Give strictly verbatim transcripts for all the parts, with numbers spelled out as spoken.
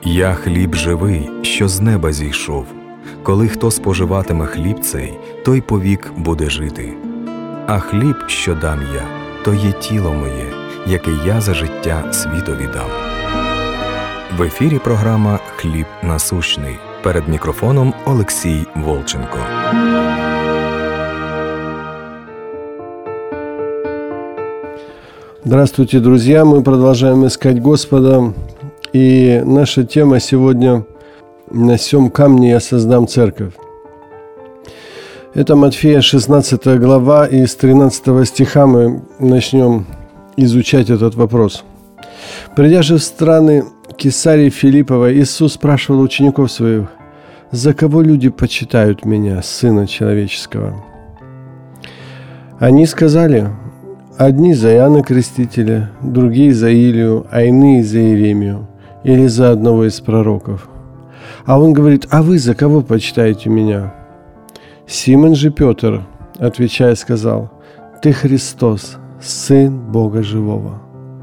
«Я хліб живий, що з неба зійшов. Коли хто споживатиме хліб цей, той повік буде жити. А хліб, що дам я, то є тіло моє, яке я за життя світові дам». В ефірі програма «Хліб насущний». Перед мікрофоном Олексій Волченко. Здравствуйте, друзья! Мы продолжаем искать Господа. И наша тема сегодня «На сем камне я создам церковь». Это Матфея шестнадцатая глава, и с тринадцатого стиха мы начнем изучать этот вопрос. «Придя же в страны Кесарии Филипповой, Иисус спрашивал учеников своих: „За кого люди почитают Меня, Сына Человеческого?“ Они сказали: одни за Иоанна Крестителя, другие за Илию, а иные за Иеремию или за одного из пророков. А он говорит: а вы за кого почитаете Меня? Симон же Петр, отвечая, сказал: Ты Христос, Сын Бога Живого.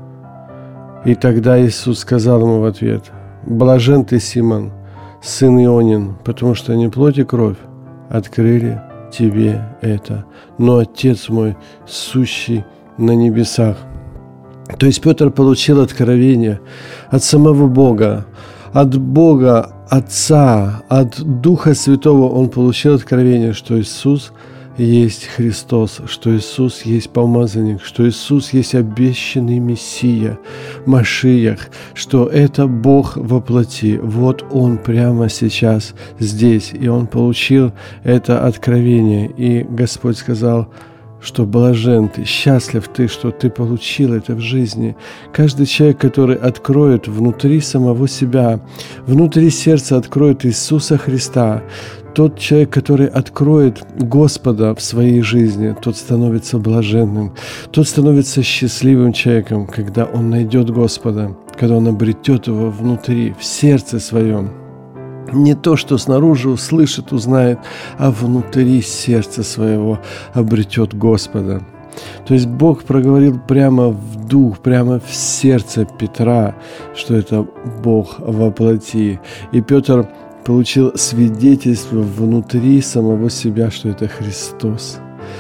И тогда Иисус сказал ему в ответ: Блажен ты, Симон, сын Ионин, потому что не плоть и кровь открыли тебе это, но Отец мой, сущий на небесах». То есть Петр получил откровение от самого Бога, от Бога Отца, от Духа Святого он получил откровение, что Иисус есть Христос, что Иисус есть помазанник, что Иисус есть обещанный Мессия, Машиах, что это Бог во плоти. Вот Он прямо сейчас здесь, и Он получил это откровение. И Господь сказал, что блажен ты, счастлив ты, что ты получил это в жизни. Каждый человек, который откроет внутри самого себя, внутри сердца откроет Иисуса Христа, тот человек, который откроет Господа в своей жизни, тот становится блаженным, тот становится счастливым человеком, когда он найдет Господа, когда он обретет Его внутри, в сердце своем. Не то, что снаружи услышит, узнает, а внутри сердца своего обретет Господа. То есть Бог проговорил прямо в дух, прямо в сердце Петра, что это Бог во плоти. И Петр получил свидетельство внутри самого себя, что это Христос.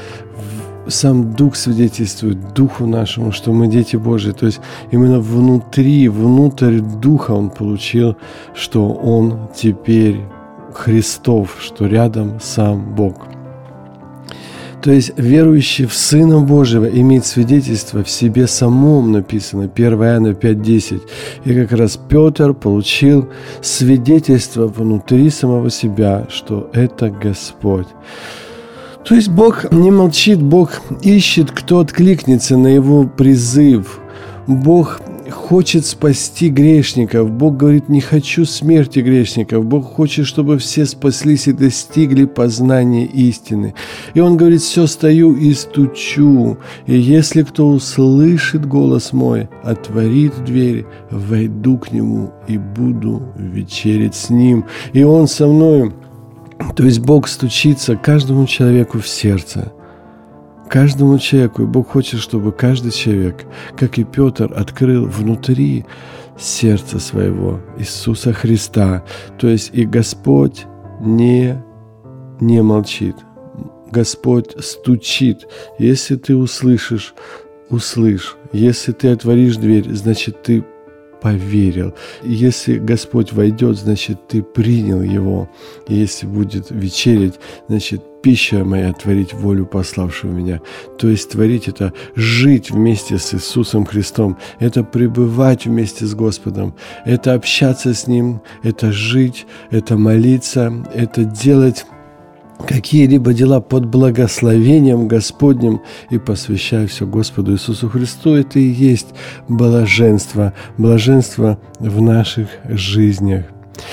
Сам Дух свидетельствует Духу нашему, что мы дети Божьи. То есть именно внутри, внутрь Духа он получил, что он теперь Христов, что рядом сам Бог. То есть верующий в Сына Божьего имеет свидетельство в себе самом, написано, первое Иоанна пять десять. И как раз Петр получил свидетельство внутри самого себя, что это Господь. То есть Бог не молчит, Бог ищет, кто откликнется на Его призыв. Бог хочет спасти грешников. Бог говорит: не хочу смерти грешников. Бог хочет, чтобы все спаслись и достигли познания истины. И Он говорит: все стою и стучу. И если кто услышит голос мой, отворит дверь, войду к нему и буду вечерять с ним. И Он со мною. То есть Бог стучится каждому человеку в сердце. Каждому человеку. И Бог хочет, чтобы каждый человек, как и Петр, открыл внутри сердца своего Иисуса Христа. То есть и Господь не, не молчит. Господь стучит. Если ты услышишь, услышь. Если ты отворишь дверь, значит, ты поверил. Если Господь войдет, значит, ты принял Его. И если будет вечерять, значит, пища моя творить волю пославшего меня. То есть творить — это жить вместе с Иисусом Христом, это пребывать вместе с Господом, это общаться с Ним, это жить, это молиться, это делать какие-либо дела под благословением Господним и посвящая все Господу Иисусу Христу. Это и есть блаженство, блаженство в наших жизнях.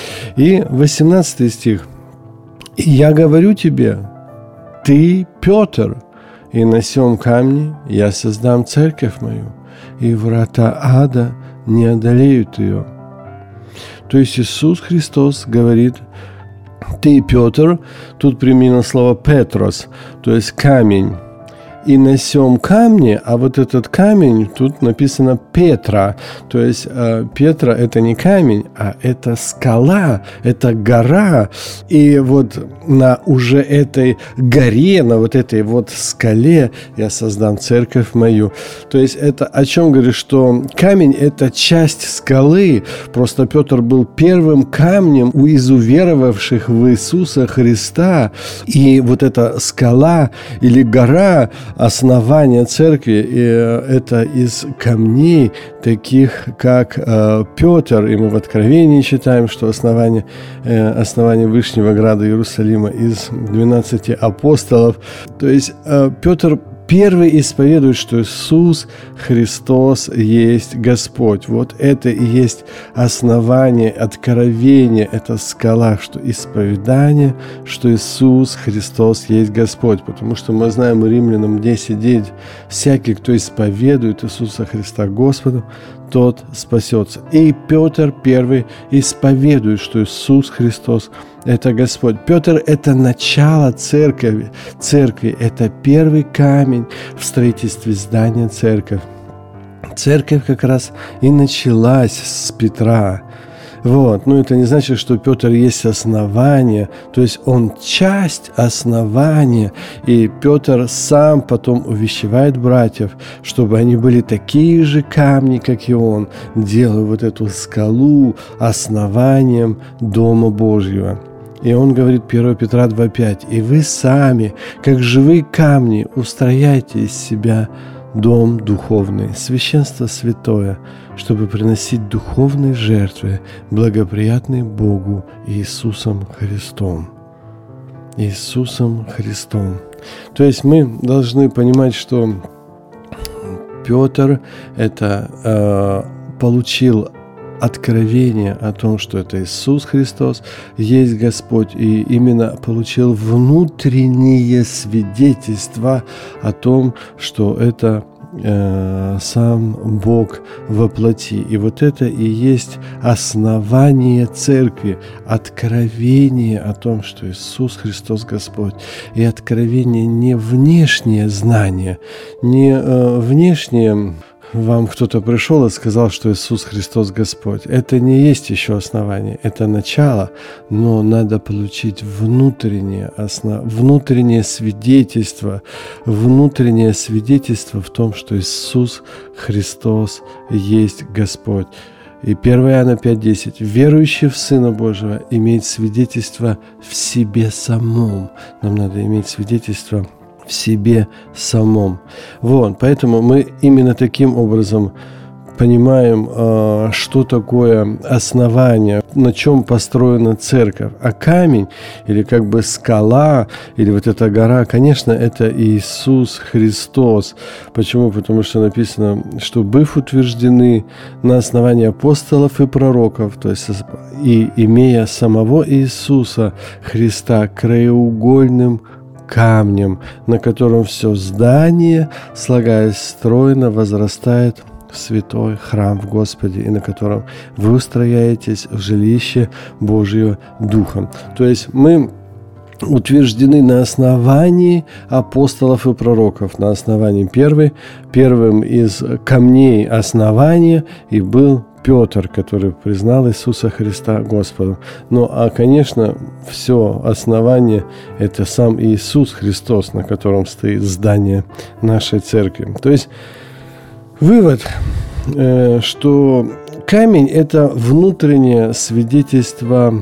И восемнадцатый стих. «И я говорю тебе, ты Петр, и на сем камне я создам церковь мою, и врата ада не одолеют ее». То есть Иисус Христос говорит: ты, Петр, тут применено слово «петрос», то есть камень. и на сём камне, а вот этот камень, тут написано Петра, то есть э, Петра – это не камень, а это скала, это гора, и вот на уже этой горе, на вот этой вот скале я создам церковь мою. То есть это о чем говорит, что камень – это часть скалы, просто Петр был первым камнем у изуверовавших в Иисуса Христа, и вот эта скала или гора, основание церкви, и это из камней, таких как э, Петр, и мы в Откровении читаем, что основание, э, основание Вышнего Града Иерусалима из двенадцати апостолов. То есть э, Петр первый исповедует, что Иисус Христос есть Господь. Вот это и есть основание, откровение, это скала, что исповедание, что Иисус Христос есть Господь. Потому что мы знаем Римлянам десять девять, всякий, кто исповедует Иисуса Христа Господом, тот спасется. И Петр первый исповедует, что Иисус Христос – это Господь. Петр – это начало церкви. Церкви – это первый камень в строительстве здания церкви. Церковь как раз и началась с Петра. Вот. Но это не значит, что Петр есть основание, то есть он часть основания, и Петр сам потом увещевает братьев, чтобы они были такие же камни, как и он, делая вот эту скалу основанием Дома Божьего. И он говорит, первое Петра два пять, «И вы сами, как живые камни, устрояйте из себя дом духовный, священство святое, чтобы приносить духовные жертвы, благоприятные Богу Иисусом Христом». Иисусом Христом. То есть мы должны понимать, что Петр это э, получил откровение о том, что это Иисус Христос есть Господь, и именно получил внутреннее свидетельство о том, что это э, сам Бог во плоти. И вот это и есть основание церкви, откровение о том, что Иисус Христос Господь. И откровение не внешнее знание, не э, внешнее... Вам кто-то пришел и сказал, что Иисус Христос Господь. Это не есть еще основание, это начало, но надо получить внутреннее, основ... внутреннее свидетельство, внутреннее свидетельство в том, что Иисус Христос есть Господь. И первое Иоанна пять десять. «Верующий в Сына Божьего имеет свидетельство в себе самом». Нам надо иметь свидетельство в себе самом. Вот, поэтому мы именно таким образом понимаем, что такое основание, на чем построена церковь. А камень, или как бы скала, или вот эта гора, конечно, это Иисус Христос. Почему? Потому что написано, что быв утверждены на основании апостолов и пророков, то есть и имея самого Иисуса Христа краеугольным камнем, на котором все здание, слагаясь стройно, возрастает в святой храм в Господе, и на котором вы устрояетесь в жилище Божьего Духом. То есть мы утверждены на основании апостолов и пророков, на основании первой, первым из камней основания и был Петр, который признал Иисуса Христа Господом. Ну, а, конечно, все основание – это сам Иисус Христос, на котором стоит здание нашей церкви. То есть вывод, э, что камень – это внутреннее свидетельство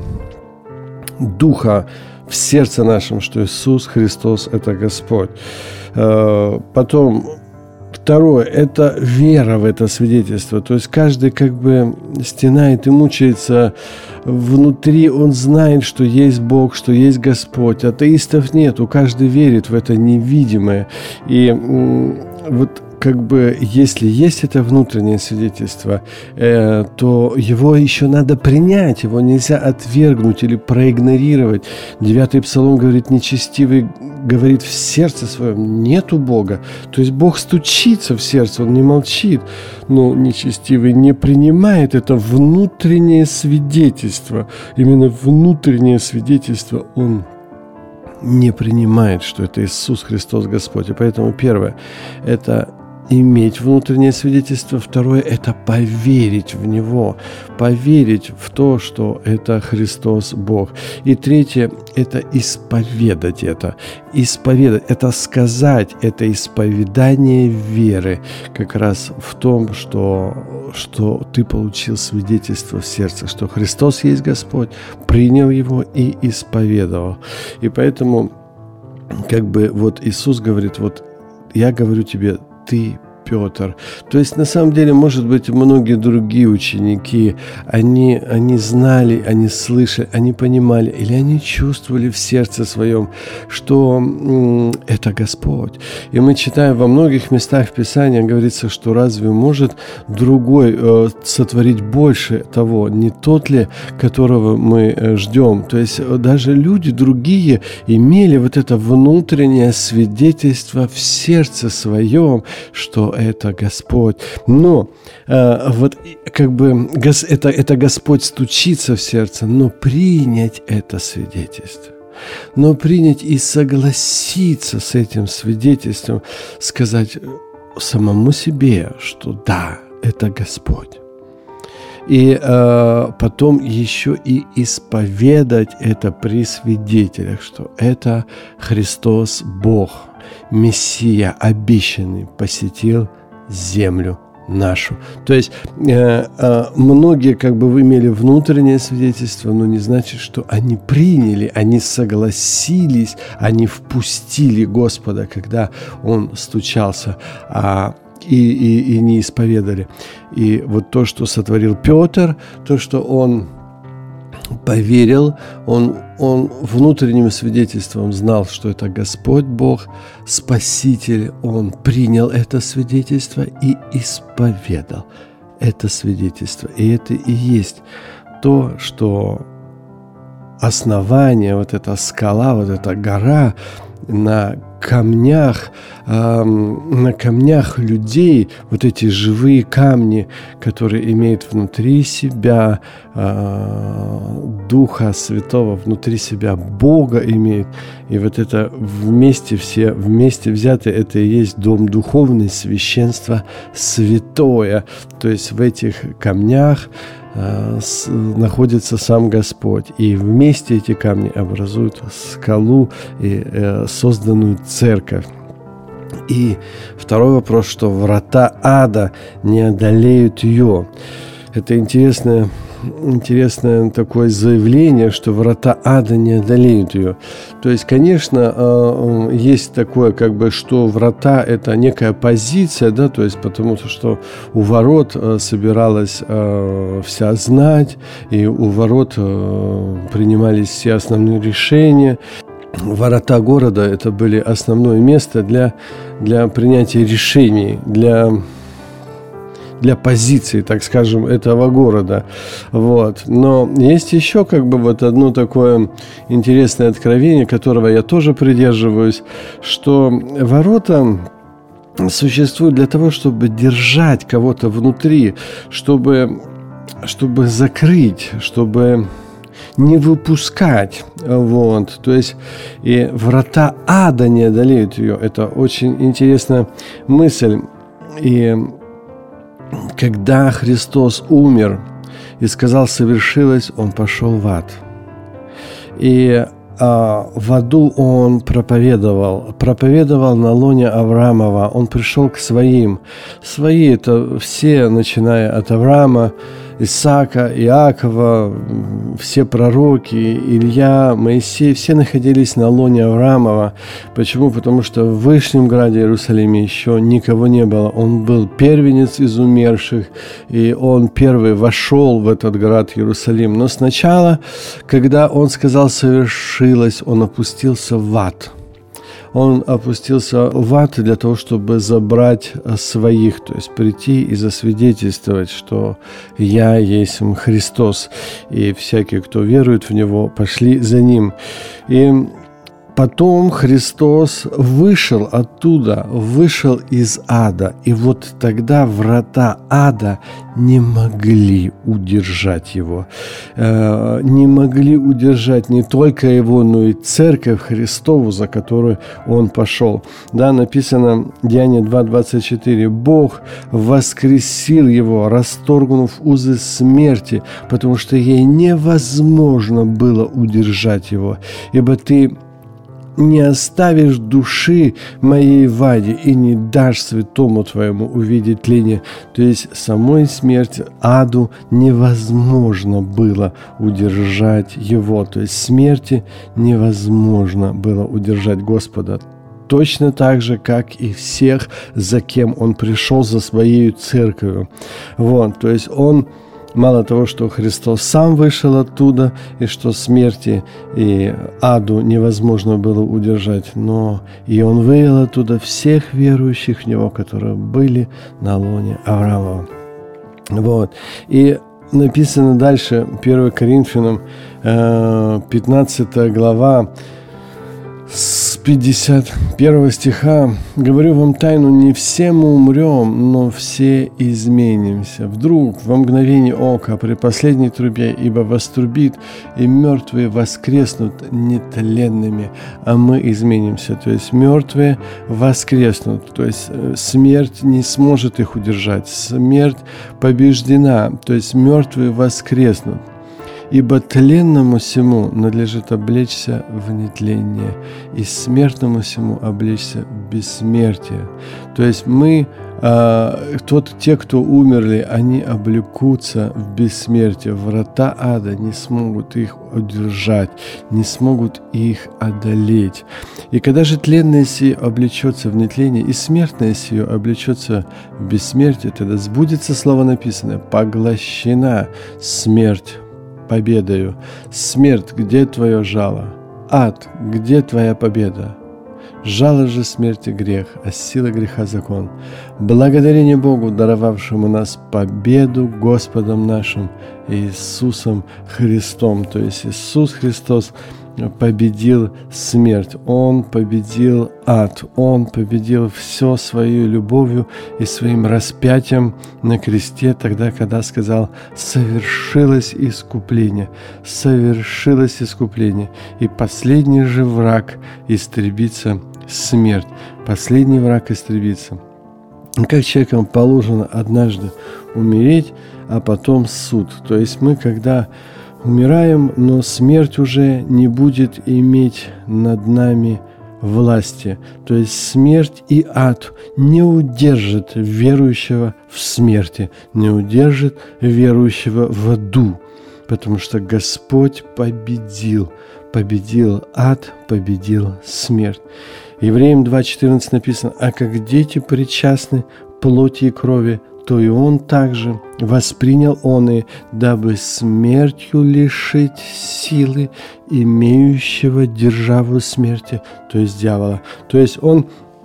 Духа в сердце нашем, что Иисус Христос – это Господь. Э, потом второе – это вера в это свидетельство. То есть каждый как бы стенает и мучается внутри, он знает, что есть Бог, что есть Господь. Атеистов нет, каждый верит в это невидимое. И вот как бы, если есть это внутреннее свидетельство, э, то его еще надо принять, его нельзя отвергнуть или проигнорировать. Девятый псалом говорит, нечестивый говорит в сердце своем, нету Бога. То есть Бог стучится в сердце, Он не молчит, но нечестивый не принимает это внутреннее свидетельство. Именно внутреннее свидетельство он не принимает, что это Иисус Христос Господь. И поэтому первое – это иметь внутреннее свидетельство. Второе – это поверить в Него, поверить в то, что это Христос Бог. И третье – это исповедать это. Исповедать – это сказать, это исповедание веры как раз в том, что, что ты получил свидетельство в сердце, что Христос есть Господь, принял Его и исповедовал. И поэтому как бы вот Иисус говорит, вот я говорю тебе, ты Петр. То есть, на самом деле, может быть, многие другие ученики, они, они знали, они слышали, они понимали, или они чувствовали в сердце своем, что м, это Господь. И мы читаем во многих местах Писания, говорится, что разве может другой э, сотворить больше того, не тот ли, которого мы э, ждем? То есть, э, даже люди другие имели вот это внутреннее свидетельство в сердце своем, что это Господь. Но э, вот как бы гос, это, это Господь стучится в сердце, но принять это свидетельство, но принять и согласиться с этим свидетельством, сказать самому себе, что да, это Господь. И э, потом еще и исповедать это при свидетелях, что это Христос Бог, Мессия обещанный, посетил землю нашу. То есть э, э, многие как бы вы имели внутреннее свидетельство, но не значит, что они приняли, они согласились, они впустили Господа, когда Он стучался, а, и, и, и не исповедали. И вот то, что сотворил Петр, то, что он поверил, он, он внутренним свидетельством знал, что это Господь Бог, Спаситель. Он принял это свидетельство и исповедал это свидетельство. И это и есть то, что основание, вот эта скала, вот эта гора на камнях, э, на камнях людей, вот эти живые камни, которые имеют внутри себя э, Духа Святого, внутри себя Бога имеют. И вот это вместе все, вместе взятые, это и есть дом духовный, священство святое. То есть в этих камнях С, находится сам Господь. И вместе эти камни образуют скалу и э, созданную церковь. И второй вопрос, что врата ада не одолеют ее. Это интересное, интересное такое заявление, что врата ада не одолеют ее. То есть, конечно, есть такое, как бы, что врата – это некая позиция, да, то есть, потому что у ворот собиралась вся знать, и у ворот принимались все основные решения. Ворота города – это были основное место для, для принятия решений, для... для позиции, так скажем, этого города. Вот. Но есть еще как бы вот одно такое интересное откровение, которого я тоже придерживаюсь, что ворота существуют для того, чтобы держать кого-то внутри, чтобы, чтобы закрыть, чтобы не выпускать. Вот. То есть и врата ада не одолеют ее. Это очень интересная мысль. И когда Христос умер и сказал «совершилось», Он пошел в ад. И а, в аду Он проповедовал, проповедовал на лоне Авраамова. Он пришел к своим. Свои – это все, начиная от Авраама, Исаака, Иакова, все пророки, Илья, Моисей, все находились на лоне Авраамова. Почему? Потому что в Вышнем граде Иерусалиме еще никого не было. Он был первенец из умерших, и он первый вошел в этот град Иерусалим. Но сначала, когда он сказал «совершилось», он опустился в ад. Он опустился в ад для того, чтобы забрать своих, то есть прийти и засвидетельствовать, что «Я есть Христос», и всякие, кто верует в Него, пошли за Ним. И потом Христос вышел оттуда, вышел из ада. И вот тогда врата ада не могли удержать его. Э, не могли удержать не только его, но и церковь Христову, за которую он пошел. Да, написано Деяния два двадцать четыре. Бог воскресил его, расторгнув узы смерти, потому что ей невозможно было удержать его. Ибо ты не оставишь души моей в аде и не дашь святому твоему увидеть тление. То есть самой смерти, аду невозможно было удержать его. То есть смерти невозможно было удержать Господа. Точно так же, как и всех, за кем он пришел, за своей церковью. Вот, то есть он... Мало того, что Христос сам вышел оттуда, и что смерти и аду невозможно было удержать, но и Он вывел оттуда всех верующих в Него, которые были на лоне Авраама. Вот. И написано дальше, первое Коринфянам, пятнадцатая глава, с пятьдесят первого стиха. «Говорю вам тайну, не все мы умрем, но все изменимся. Вдруг, во мгновение ока, при последней трубе, ибо вострубит, и мертвые воскреснут нетленными, а мы изменимся». То есть мертвые воскреснут, то есть смерть не сможет их удержать. Смерть побеждена, то есть мертвые воскреснут. Ибо тленному сему надлежит облечься в нетление, и смертному сему облечься в бессмертие. То есть мы, э, тот, те, кто умерли, они облекутся в бессмертие. Врата ада не смогут их удержать, не смогут их одолеть. И когда же тленное сие облечется в нетление, и смертное сие облечется в бессмертие, тогда сбудется слово написанное: «Поглощена смерть победою. Смерть, где твое жало? Ад, где твоя победа? Жало же смерти грех, а сила греха закон. Благодарение Богу, даровавшему нас победу Господом нашим Иисусом Христом». То есть Иисус Христос победил смерть, Он победил ад, Он победил все своей любовью и своим распятием на кресте, тогда, когда сказал: «Совершилось искупление, совершилось искупление». И последний же враг истребится смерть, последний враг истребится. Как человеком положено однажды умереть, а потом суд. То есть мы, когда умираем, но смерть уже не будет иметь над нами власти. То есть смерть и ад не удержат верующего в смерти, не удержат верующего в аду, потому что Господь победил, победил ад, победил смерть. Евреям два четырнадцать написано: «А как дети причастны плоти и крови, то и он также воспринял он и, дабы смертью лишить силы имеющего державу смерти», то есть дьявола. То есть он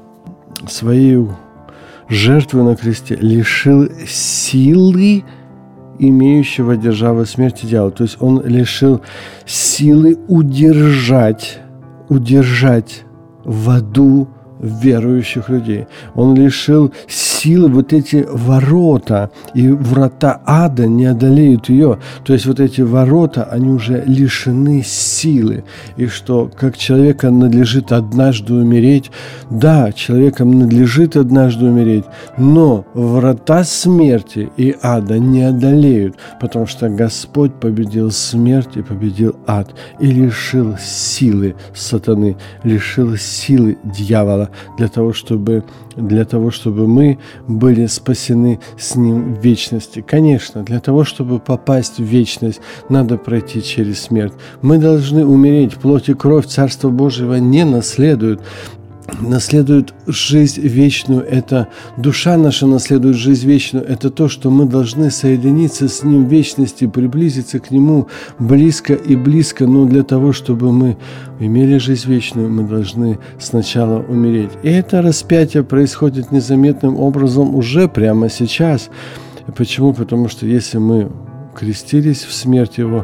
своей жертвой на кресте лишил силы имеющего державу смерти дьявола. То есть он лишил силы удержать, удержать в аду верующих людей. Он лишил силы вот эти ворота, и врата ада не одолеют ее. То есть вот эти ворота, они уже лишены силы. И что, как человека надлежит однажды умереть, да, человеком надлежит однажды умереть, но врата смерти и ада не одолеют, потому что Господь победил смерть и победил ад, и лишил силы сатаны, лишил силы дьявола, для того, чтобы, для того, чтобы мы были спасены с Ним в вечности. Конечно, для того, чтобы попасть в вечность, надо пройти через смерть. Мы должны умереть. Плоть и кровь Царства Божьего не наследуют. Наследует жизнь вечную, это душа наша наследует жизнь вечную, это то, что мы должны соединиться с Ним в вечности, приблизиться к Нему близко и близко, но для того, чтобы мы имели жизнь вечную, мы должны сначала умереть. И это распятие происходит незаметным образом уже прямо сейчас. Почему? Потому что если мы крестились в смерть Его,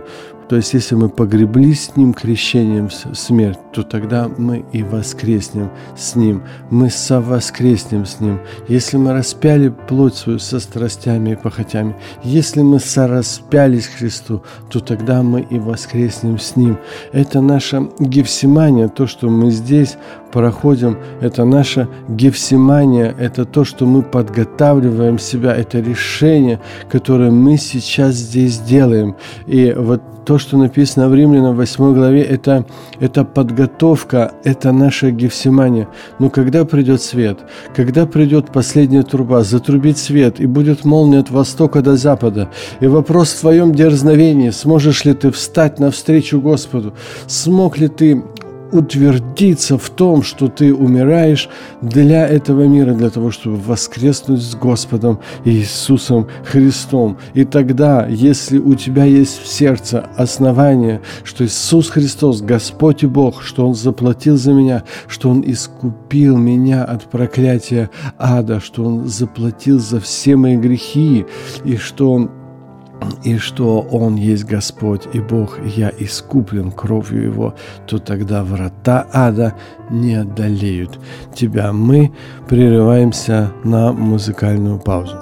То есть, если мы погребли с Ним крещением в смерть, то тогда мы и воскреснем с Ним. Мы совоскреснем с Ним. Если мы распяли плоть свою со страстями и похотями, если мы сораспялись к Христу, то тогда мы и воскреснем с Ним. Это наша Гефсимания, то, что мы здесь проходим, это наша Гефсимания, это то, что мы подготавливаем себя, это решение, которое мы сейчас здесь делаем. И вот то, что написано в Римлянам восьмой главе, это, это подготовка, это наша Гефсимания. Но когда придет свет, когда придет последняя труба, затрубит свет, и будет молния от востока до запада, и вопрос в твоем дерзновении, сможешь ли ты встать навстречу Господу, смог ли ты утвердиться в том, что ты умираешь для этого мира, для того, чтобы воскреснуть с Господом Иисусом Христом. И тогда, если у тебя есть в сердце основание, что Иисус Христос, Господь и Бог, что Он заплатил за меня, что Он искупил меня от проклятия ада, что Он заплатил за все мои грехи, и что Он и что Он есть Господь и Бог, и я искуплен кровью Его, то тогда врата ада не одолеют тебя. Мы прерываемся на музыкальную паузу.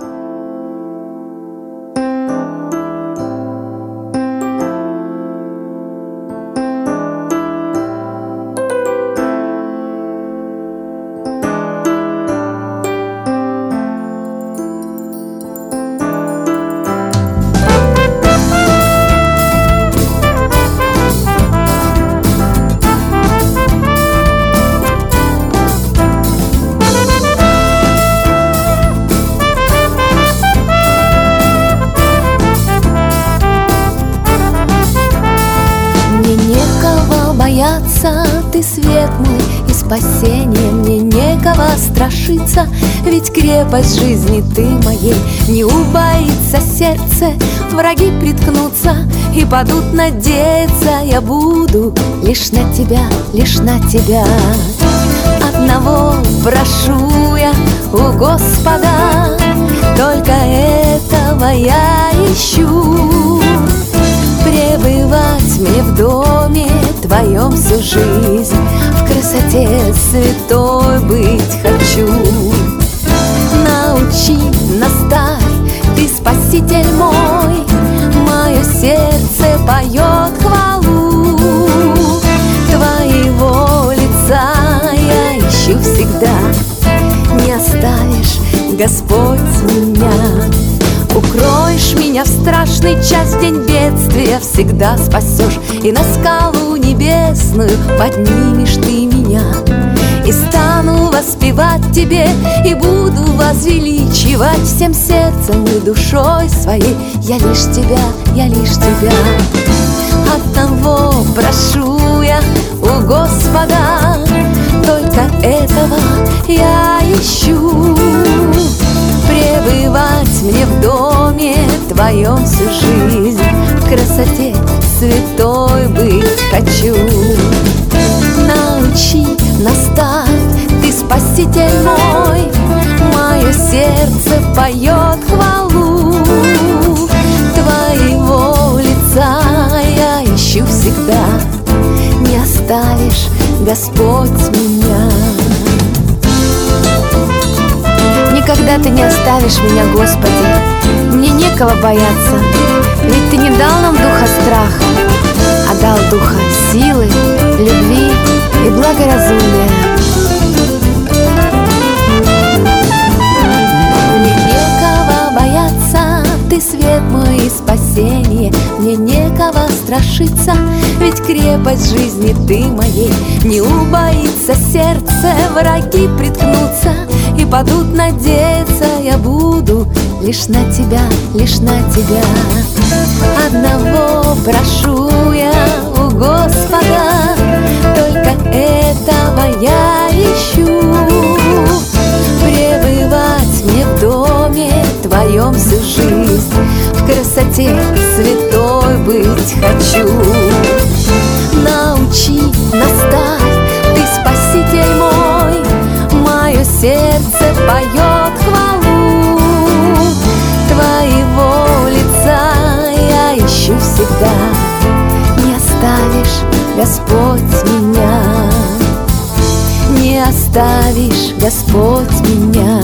Ты свет мой и спасение, мне некого страшиться, ведь крепость жизни ты моей. Не убоится сердце, враги приткнутся и падут надеяться. Я буду лишь на тебя, лишь на тебя. Одного прошу я у Господа, только этого я ищу. Пребывать мне в доме Твоем всю жизнь, в красоте святой быть хочу. Научи, наставь, Ты Спаситель мой, мое сердце поет хвалу. Твоего лица я ищу всегда, не оставишь, Господь, меня. Укроешь меня в страшный час, в день бедствия всегда спасешь, и на скалу небесную поднимешь ты меня. И стану воспевать тебе, и буду возвеличивать всем сердцем и душой своей. Я лишь тебя, я лишь тебя. Одного прошу я у Господа, только этого я ищу. Пребывать мне в доме Твоем всю жизнь, в красоте святой быть хочу. Научи, наставь, Ты Спаситель мой, мое сердце поет хвалу. Твоего лица я ищу всегда, не оставишь, Господь, меня. Никогда Ты не оставишь меня, Господи, мне некого бояться, ведь Ты не дал нам духа страха, а дал духа силы, любви и благоразумия. Мне некого бояться, Ты свет мой и спасение, мне некого страшиться, ведь крепость жизни Ты моей. Не убоится сердце, враги приткнутся и падут надеяться. Я буду лишь на Тебя, лишь на Тебя. Одного прошу я у Господа, только этого я ищу. Пребывать мне в доме Твоем всю жизнь, в красоте святой быть хочу. Научи, наставь, Ты Спаситель мой, мое сердце поет хвалу. Твоего лица я ищу всегда, Господь, меня. Не оставишь, Господь, меня.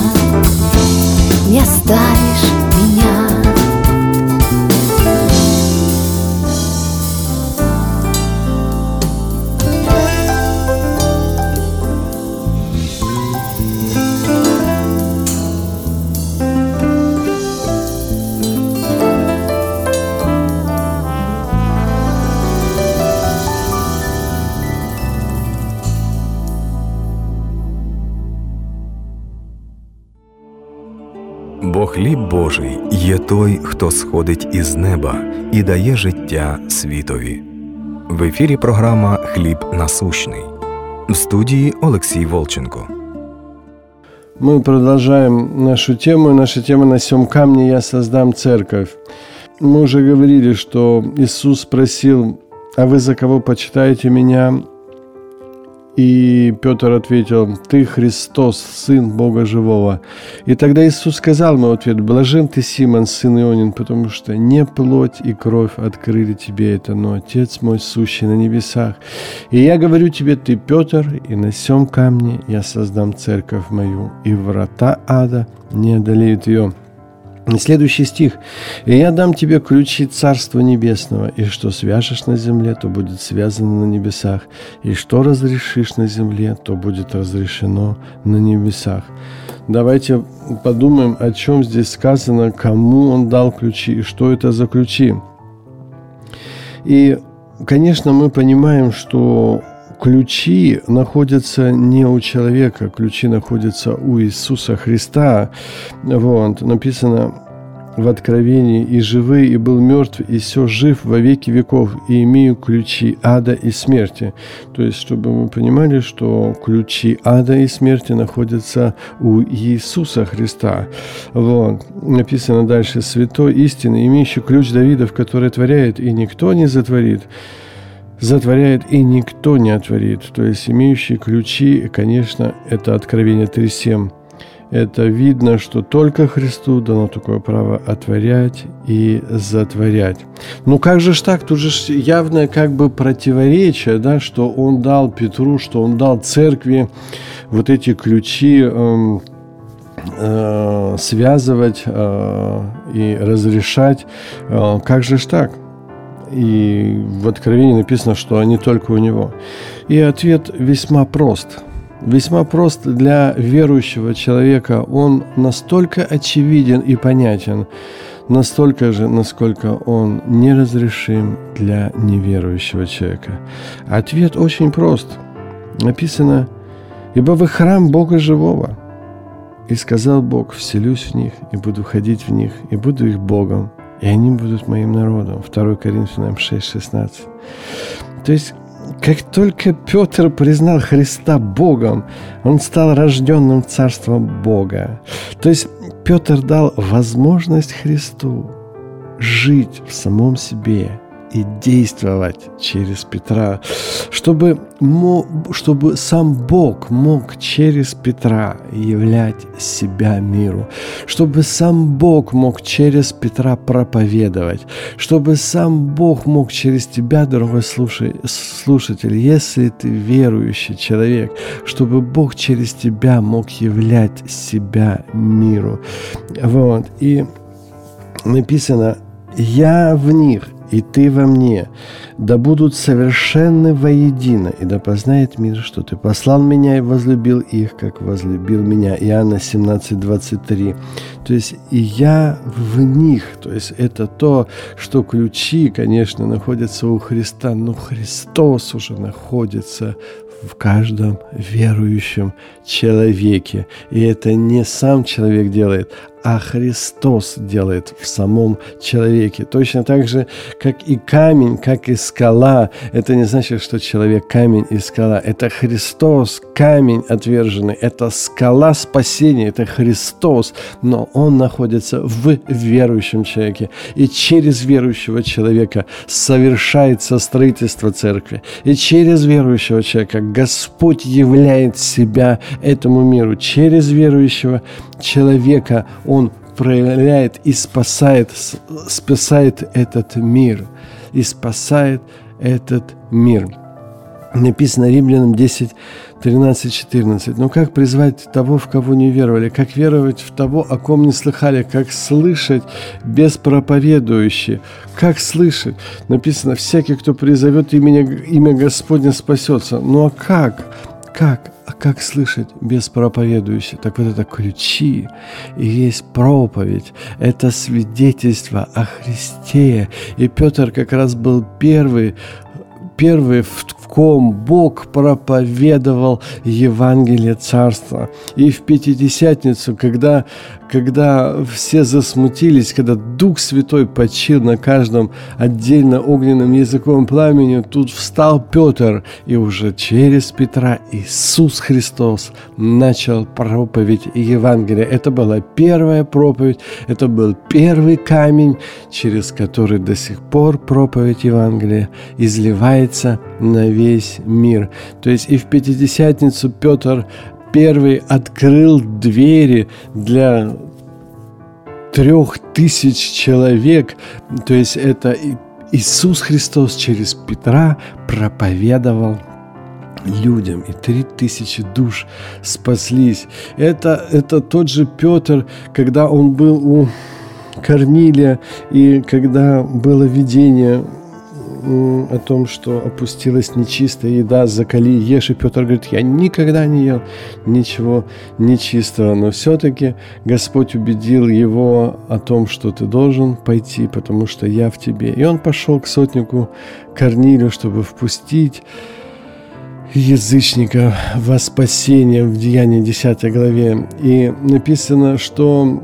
Не оставишь меня. Бо хліб Божий є той, хто сходить із неба і дає життя світові. В ефірі програма «Хліб насущний». В студії Олексій Волченко. Мы продолжаем нашу тему. Наша тема «На сем камне я создам церковь». Мы уже говорили, что Иисус спросил: «А вы за кого почитаете меня?» И Петр ответил: «Ты Христос, Сын Бога Живого». И тогда Иисус сказал ему в ответ: «Блажен ты, Симон, сын Ионин, потому что не плоть и кровь открыли тебе это, но Отец мой, сущий на небесах. И я говорю тебе, ты Петр, и на сем камне я создам церковь мою, и врата ада не одолеют ее». Следующий стих. «И я дам тебе ключи Царства Небесного, и что свяжешь на земле, то будет связано на небесах, и что разрешишь на земле, то будет разрешено на небесах». Давайте подумаем, о чем здесь сказано, кому он дал ключи, и что это за ключи. И, конечно, мы понимаем, что ключи находятся не у человека, ключи находятся у Иисуса Христа. Вот, написано в Откровении: «И живый, и был мертв, и все жив во веки веков, и имею ключи ада и смерти». То есть, чтобы мы понимали, что ключи ада и смерти находятся у Иисуса Христа. Вот. Написано дальше: «Святой истины, имеющий ключ Давидов, который творяет, и никто не затворит, затворяет, и никто не отворит». То есть, имеющие ключи, конечно, это Откровение три семь. Это видно, что только Христу дано такое право отворять и затворять. Ну как же ж так? Тут же явное как бы противоречие, да, что он дал Петру, что он дал церкви вот эти ключи э, э, связывать э, и разрешать. Э, как же ж так? И в Откровении написано, что они только у него. И ответ весьма прост. Весьма прост для верующего человека. Он настолько очевиден и понятен, настолько же, насколько он неразрешим для неверующего человека. Ответ очень прост. Написано: «Ибо вы храм Бога живого. И сказал Бог: вселюсь в них, и буду ходить в них, и буду их Богом, и они будут моим народом». второе Коринфянам шесть шестнадцать. То есть, как только Петр признал Христа Богом, он стал рожденным Царством Бога. То есть Петр дал возможность Христу жить в самом себе и действовать через Петра, чтобы, чтобы сам Бог мог через Петра являть себя миру, чтобы сам Бог мог через Петра проповедовать, чтобы сам Бог мог через тебя, дорогой слушатель, если ты верующий человек, чтобы Бог через тебя мог являть себя миру. Вот. И написано: «Я в них, и ты во мне, да будут совершенны воедино, и да познает мир, что ты послал меня и возлюбил их, как возлюбил меня». Иоанна семнадцать двадцать три. То есть и я в них. То есть это то, что ключи, конечно, находятся у Христа, но Христос уже находится в каждом верующем человеке. И это не сам человек делает, а Христос делает в самом человеке. Точно так же, как и камень, как и скала. Это не значит, что человек камень и скала. Это Христос, камень отверженный. Это скала спасения. Это Христос. Но Он находится в верующем человеке. И через верующего человека совершается строительство церкви. И через верующего человека Господь являет себя этому миру. Через верующего человека Он проявляет и спасает, спасает этот мир, и спасает этот мир. Написано Римлянам десять, тринадцать, четырнадцать. Но как призвать того, в кого не веровали? Как веровать в того, о ком не слыхали? Как слышать без проповедующих? Как слышать? Написано, всякий, кто призовет имя, имя Господне, спасется. Ну а как? Как? А как слышать без проповедующих? Так вот это ключи и есть проповедь. Это свидетельство о Христе. И Петр как раз был первый, первый, в ком Бог проповедовал Евангелие Царства. И в Пятидесятницу, когда, когда все засмутились, когда Дух Святой почил на каждом отдельно огненным языковым пламени, тут встал Петр, и уже через Петра Иисус Христос начал проповедь Евангелия. Это была первая проповедь, это был первый камень, через который до сих пор проповедь Евангелия изливается на весь мир. То есть и в Пятидесятницу Петр первый открыл двери для трех тысяч человек. То есть это Иисус Христос через Петра проповедовал людям, и три тысячи душ спаслись. Это, это тот же Петр, когда он был у Корнилия, и когда было видение о том, что опустилась нечистая еда, закали, ешь. И Петр говорит, я никогда не ел ничего нечистого. Но все-таки Господь убедил его о том, что ты должен пойти, потому что я в тебе. И он пошел к сотнику Корнилию, чтобы впустить язычника во спасение в Деянии десятой главе. И написано, что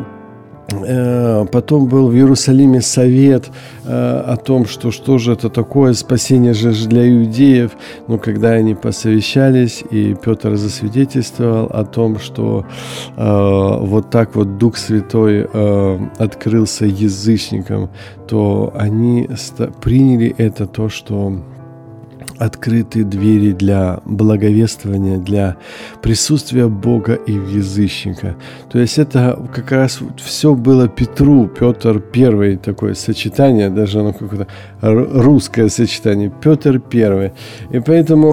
потом был в Иерусалиме совет э, о том, что что же это такое, спасение же для иудеев. Но когда они посовещались, и Петр засвидетельствовал о том, что э, вот так вот Дух Святой э, открылся язычникам, то они ста- приняли это, то, что открыты двери для благовествования, для присутствия Бога и в язычника. То есть это как раз все было Петру. Петр первый, такое сочетание, даже оно какое-то русское сочетание. Петр первый. И поэтому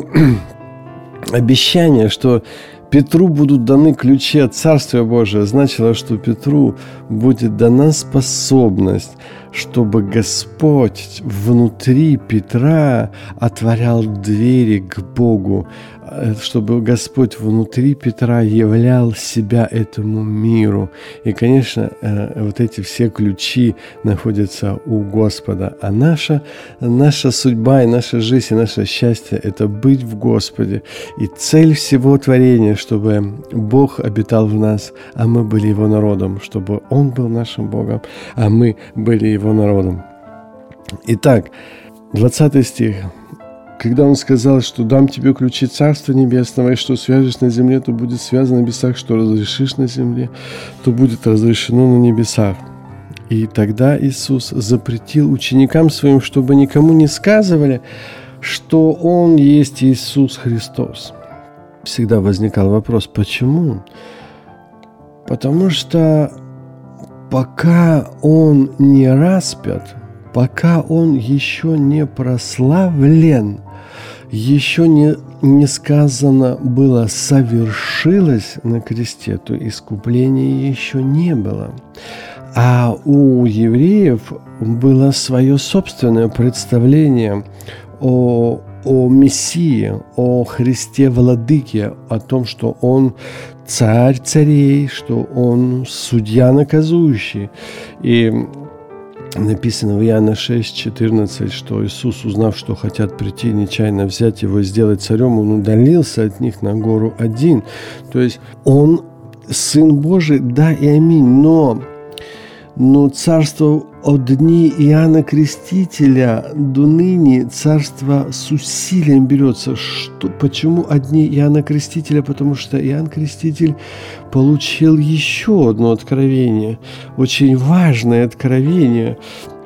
обещание, что Петру будут даны ключи от Царствия Божия, значило, что Петру будет дана способность, чтобы Господь внутри Петра отворял двери к Богу, чтобы Господь внутри Петра являл себя этому миру. И, конечно, вот эти все ключи находятся у Господа. А наша, наша судьба и наша жизнь, и наше счастье – это быть в Господе. И цель всего творения, чтобы Бог обитал в нас, а мы были Его народом, чтобы Он был нашим Богом, а мы были Его народом. Итак, двадцатый стих. Когда Он сказал, что дам тебе ключи Царства Небесного, и что свяжешь на земле, то будет связано на небесах, что разрешишь на земле, то будет разрешено на небесах. И тогда Иисус запретил ученикам Своим, чтобы никому не сказывали, что Он есть Иисус Христос. Всегда возникал вопрос, почему? Потому что пока Он не распят, пока Он еще не прославлен, еще не, не сказано было «совершилось» на кресте, то искупления еще не было. А у евреев было свое собственное представление о, о Мессии, о Христе Владыке, о том, что Он царь царей, что Он судья наказующий. И написано в Иоанна шесть четырнадцать, что Иисус, узнав, что хотят прийти нечаянно взять Его и сделать царем, Он удалился от них на гору один. То есть Он Сын Божий, да и аминь, но, но царство от дней Иоанна Крестителя до ныне царство с усилием берется. Что, почему от дней Иоанна Крестителя? Потому что Иоанн Креститель получил еще одно откровение, очень важное откровение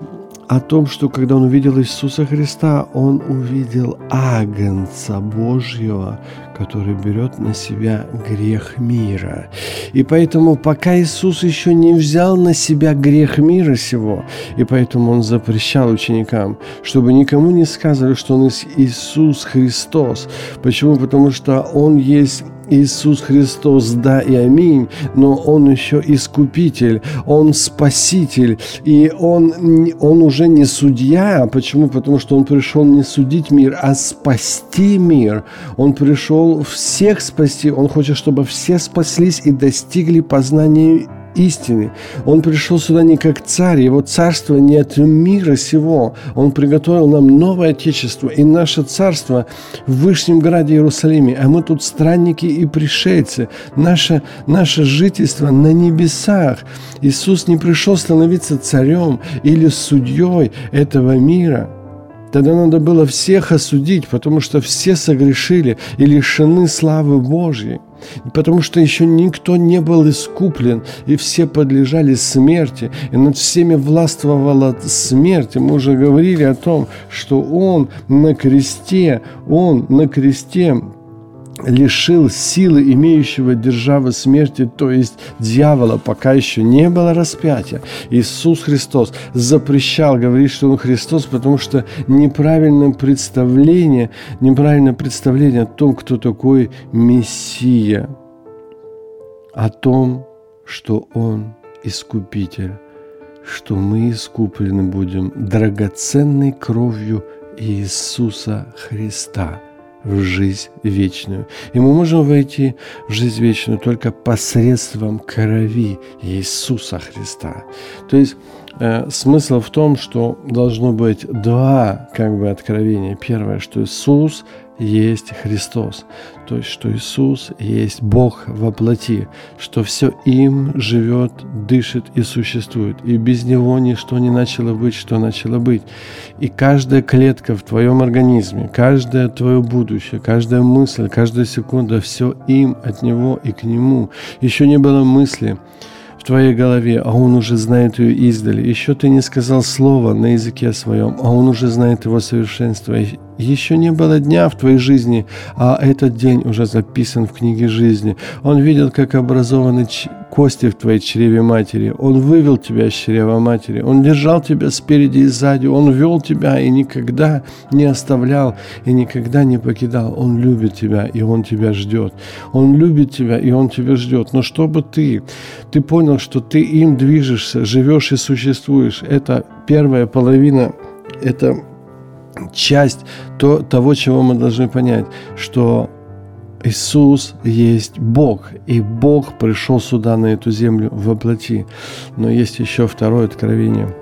о том, что когда он увидел Иисуса Христа, он увидел Агнца Божьего, который берет на себя грех мира. И поэтому, пока Иисус еще не взял на себя грех мира сего, и поэтому он запрещал ученикам, чтобы никому не сказали, что он Иисус Христос. Почему? Потому что он есть Иисус Христос, да и аминь, но Он еще Искупитель, Он Спаситель, и Он, он уже не судья. Почему? Потому что Он пришел не судить мир, а спасти мир. Он пришел всех спасти, Он хочет, чтобы все спаслись и достигли познания истины. Он пришел сюда не как царь, его царство не от мира сего. Он приготовил нам новое отечество, и наше царство в Вышнем граде Иерусалиме, а мы тут странники и пришельцы. Наше, наше жительство на небесах. Иисус не пришел становиться царем или судьей этого мира. Тогда надо было всех осудить, потому что все согрешили и лишены славы Божьей. Потому что еще никто не был искуплен, и все подлежали смерти, и над всеми властвовала смерть. И мы уже говорили о том, что Он на кресте, Он на кресте лишил силы имеющего державы смерти, то есть дьявола, пока еще не было распятия. Иисус Христос запрещал говорить, что Он Христос, потому что неправильное представление, неправильное представление о том, кто такой Мессия, о том, что Он Искупитель, что мы искуплены будем драгоценной кровью Иисуса Христа в жизнь вечную. И мы можем войти в жизнь вечную только посредством крови Иисуса Христа. То есть э, смысл в том, что должно быть два как бы откровения. Первое, что Иисус есть Христос, то есть что Иисус есть Бог во плоти, что все им живет, дышит и существует, и без Него ничто не начало быть, что начало быть. И каждая клетка в твоем организме, каждое твое будущее, каждая мысль, каждая секунда, все им, от Него и к Нему. Еще не было мысли в твоей голове, а Он уже знает ее издали. Еще ты не сказал слова на языке своем, а Он уже знает его совершенство. Еще не было дня в твоей жизни, а этот день уже записан в книге жизни. Он видел, как образованы ч- кости в твоей чреве матери. Он вывел тебя из чрева матери. Он держал тебя спереди и сзади. Он вел тебя и никогда не оставлял, и никогда не покидал. Он любит тебя, и Он тебя ждет. Он любит тебя, и Он тебя ждет. Но чтобы ты, ты понял, что ты им движешься, живешь и существуешь. Это первая половина, это часть то, того, чего мы должны понять, что Иисус есть Бог, и Бог пришел сюда, на эту землю, во плоти. Но есть еще второе откровение.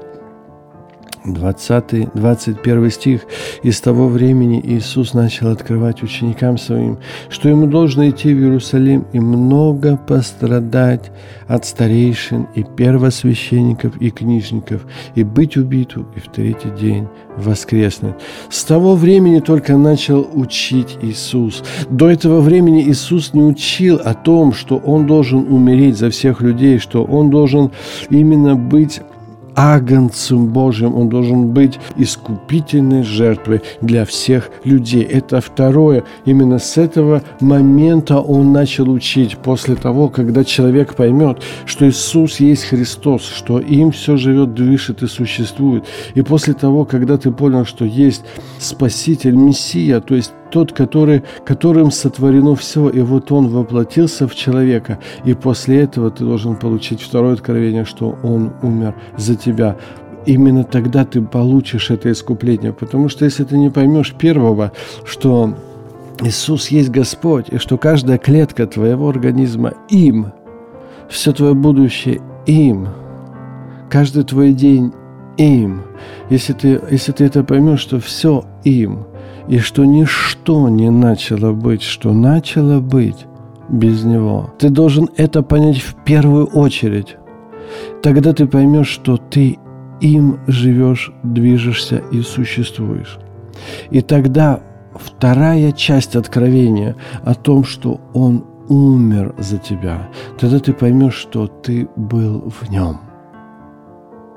двадцатый, двадцать первый стих. «И с того времени Иисус начал открывать ученикам Своим, что Ему должно идти в Иерусалим и много пострадать от старейшин и первосвященников и книжников, и быть убиту, и в третий день воскреснуть». С того времени только начал учить Иисус. До этого времени Иисус не учил о том, что Он должен умереть за всех людей, что Он должен именно быть Агнцем Божьим, Он должен быть искупительной жертвой для всех людей. Это второе. Именно с этого момента Он начал учить, после того, когда человек поймет, что Иисус есть Христос, что им все живет, дышит и существует. И после того, когда ты понял, что есть Спаситель, Мессия, то есть тот, который, которым сотворено все, и вот Он воплотился в человека, и после этого ты должен получить второе откровение, что Он умер за тебя. Именно тогда ты получишь это искупление, потому что если ты не поймешь первого, что Иисус есть Господь, и что каждая клетка твоего организма им, все твое будущее им, каждый твой день им, если ты, если ты это поймешь, что все им, и что ничто не начало быть, что начало быть без Него. Ты должен это понять в первую очередь. Тогда ты поймешь, что ты им живешь, движешься и существуешь. И тогда вторая часть откровения о том, что Он умер за тебя, тогда ты поймешь, что ты был в Нем.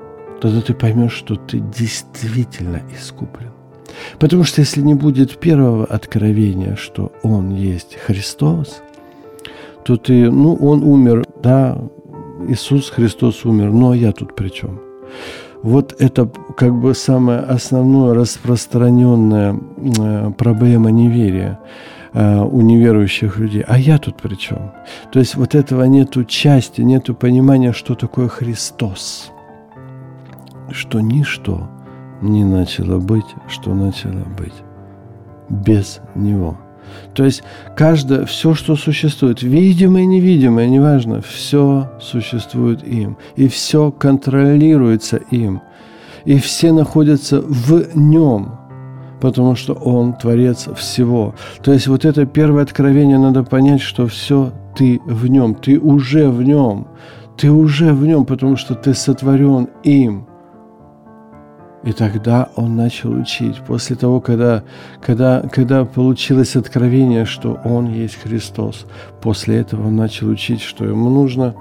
тогда ты поймешь, что ты действительно искуплен. Потому что если не будет первого откровения, что Он есть Христос, то ты, ну, Он умер, да, Иисус Христос умер, ну, а я тут при чем? Вот это как бы самая основная распространенная проблема неверия у неверующих людей. А я тут при чем? То есть вот этого нету части, нету понимания, что такое Христос. Что ничто не начало быть, что начало быть без Него. То есть каждое, все, что существует, видимое и невидимое, неважно, все существует им. И все контролируется им. И все находятся в Нем, потому что Он Творец всего. То есть вот это первое откровение, надо понять, что все ты в Нем, ты уже в Нем. Ты уже в Нем, потому что ты сотворен им. И тогда он начал учить. После того, когда, когда, когда получилось откровение, что Он есть Христос, после этого он начал учить, что ему нужно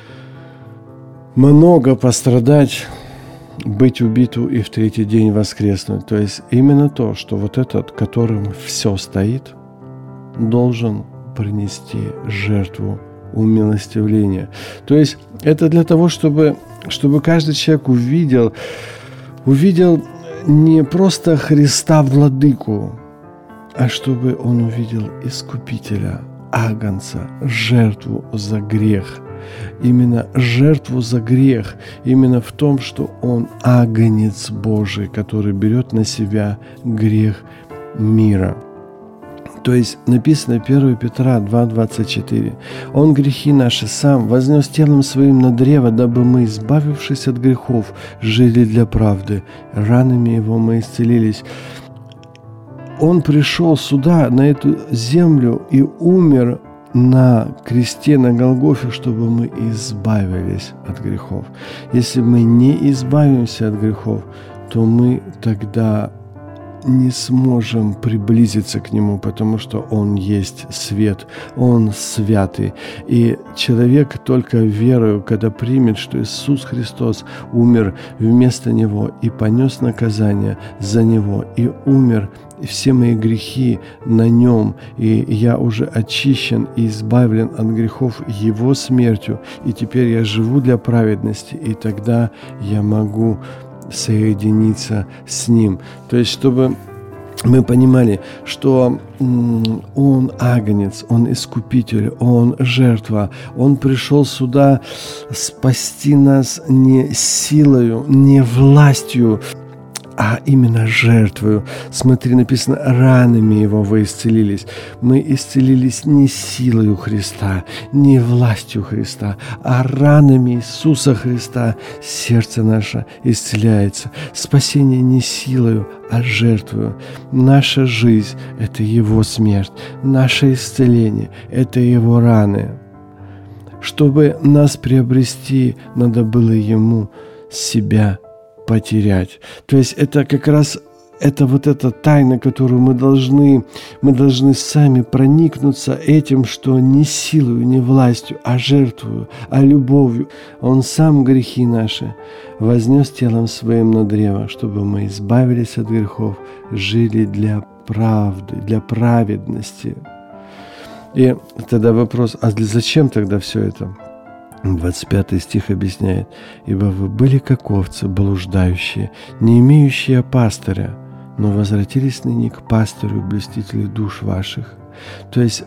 много пострадать, быть убиту и в третий день воскреснуть. То есть именно то, что вот этот, которым все стоит, должен принести жертву умилостивления. То есть это для того, чтобы, чтобы каждый человек увидел, увидел не просто Христа Владыку, а чтобы он увидел Искупителя, Агнца, жертву за грех. Именно жертву за грех, именно в том, что Он Агнец Божий, который берет на себя грех мира. То есть написано первое Петра два двадцать четыре. «Он грехи наши сам вознес телом своим на древо, дабы мы, избавившись от грехов, жили для правды. Ранами Его мы исцелились». Он пришел сюда, на эту землю, и умер на кресте, на Голгофе, чтобы мы избавились от грехов. Если мы не избавимся от грехов, то мы тогда не сможем приблизиться к Нему, потому что Он есть свет, Он святый. И человек только верою, когда примет, что Иисус Христос умер вместо него и понес наказание за него, и умер, и все мои грехи на Нем, и я уже очищен и избавлен от грехов Его смертью, и теперь я живу для праведности, и тогда я могу соединиться с Ним. То есть, чтобы мы понимали, что Он Агнец, Он Искупитель, Он жертва. Он пришел сюда спасти нас не силою, не властью, а именно жертвою. Смотри, написано, ранами Его вы исцелились. Мы исцелились не силою Христа, не властью Христа, а ранами Иисуса Христа сердце наше исцеляется. Спасение не силою, а жертвою. Наша жизнь – это Его смерть. Наше исцеление – это Его раны. Чтобы нас приобрести, надо было Ему себя потерять. То есть это как раз это вот эта тайна, которую мы должны, мы должны сами проникнуться этим, что не силою, не властью, а жертвою, а любовью. Он сам грехи наши вознес телом своим на древо, чтобы мы избавились от грехов, жили для правды, для праведности. И тогда вопрос, а зачем тогда все это? двадцать пятый стих объясняет: «Ибо вы были как овцы, блуждающие, не имеющие пастыря, но возвратились ныне к пастырю, блюстителю душ ваших». То есть,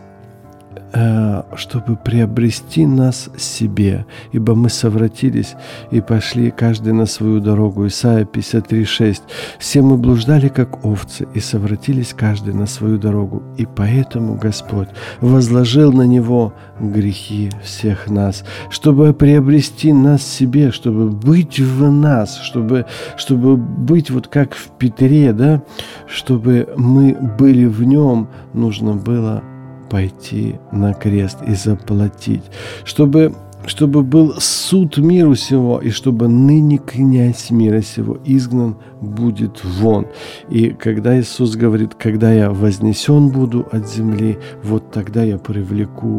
чтобы приобрести нас себе, ибо мы совратились и пошли каждый на свою дорогу. Исайя пятьдесят три шесть. «Все мы блуждали, как овцы, и совратились каждый на свою дорогу, и поэтому Господь возложил на Него грехи всех нас, чтобы приобрести нас себе, чтобы быть в нас, чтобы, чтобы быть вот как в Петре, да, чтобы мы были в Нем, нужно было пойти на крест и заплатить, чтобы, чтобы был суд миру сего, и чтобы ныне князь мира сего изгнан будет вон. И когда Иисус говорит, когда я вознесен буду от земли, вот тогда я привлеку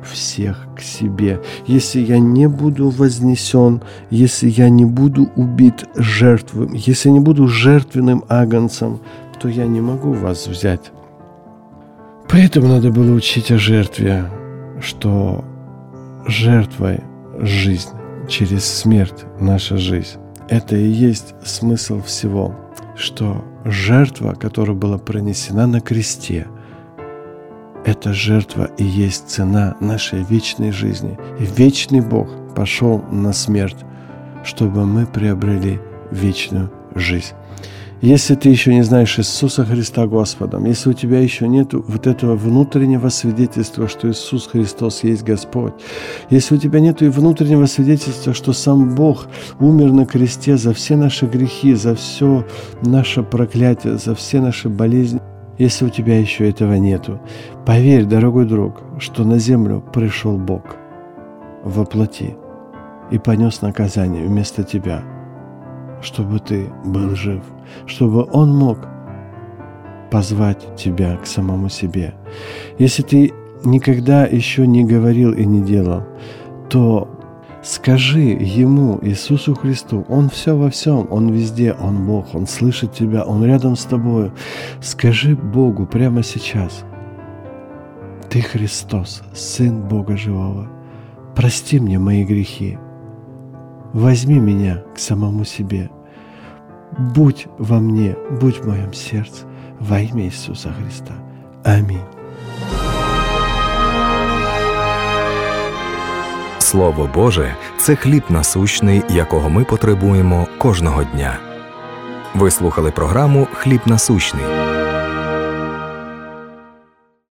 всех к себе. Если я не буду вознесен, если я не буду убит жертвой, если не буду жертвенным агнцем, то я не могу вас взять. Поэтому надо было учить о жертве, что жертвой жизнь, через смерть наша жизнь. Это и есть смысл всего, что жертва, которая была принесена на кресте, эта жертва и есть цена нашей вечной жизни. И вечный Бог пошел на смерть, чтобы мы приобрели вечную жизнь. Если ты еще не знаешь Иисуса Христа Господом, если у тебя еще нет вот этого внутреннего свидетельства, что Иисус Христос есть Господь, если у тебя нет и внутреннего свидетельства, что сам Бог умер на кресте за все наши грехи, за все наше проклятие, за все наши болезни, если у тебя еще этого нету, поверь, дорогой друг, что на землю пришел Бог во плоти и понес наказание вместо тебя, чтобы ты был жив, чтобы Он мог позвать тебя к самому себе. Если ты никогда еще не говорил и не делал, то скажи Ему, Иисусу Христу, Он все во всем, Он везде, Он Бог, Он слышит тебя, Он рядом с тобой. Скажи Богу прямо сейчас: Ты Христос, Сын Бога Живого, прости мне мои грехи, возьми меня к самому себе, будь во мне, будь в моем сердце, во имя Иисуса Христа. Амінь. Слово Боже – це хліб насущний, якого ми потребуємо кожного дня. Ви слухали програму «Хліб насущний».